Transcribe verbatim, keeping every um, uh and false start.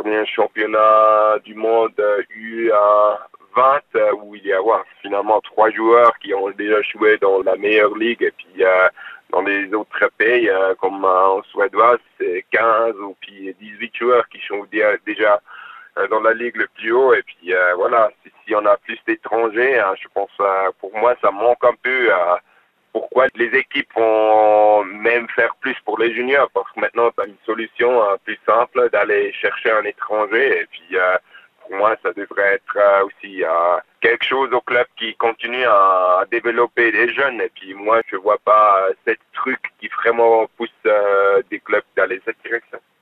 dernier championnat du monde euh, U vingt euh, où il y a ouais, finalement trois joueurs qui ont déjà joué dans la meilleure ligue et puis euh, dans les autres pays euh, comme euh, en Suédoise c'est quinze ou puis dix-huit joueurs qui sont déjà euh, dans la ligue le plus haut et puis euh, voilà si, si on a plus d'étrangers hein, je pense euh, pour moi ça manque un peu euh, pourquoi les équipes vont même faire plus pour les juniors parce que maintenant tu as une solution euh, plus simple d'aller chercher un étranger et puis euh, pour moi ça devrait être euh, aussi euh, quelque chose au club qui continue à, à développer les jeunes et puis moi je vois pas euh, cette truc qui vraiment pousse euh, des clubs d'aller cette direction.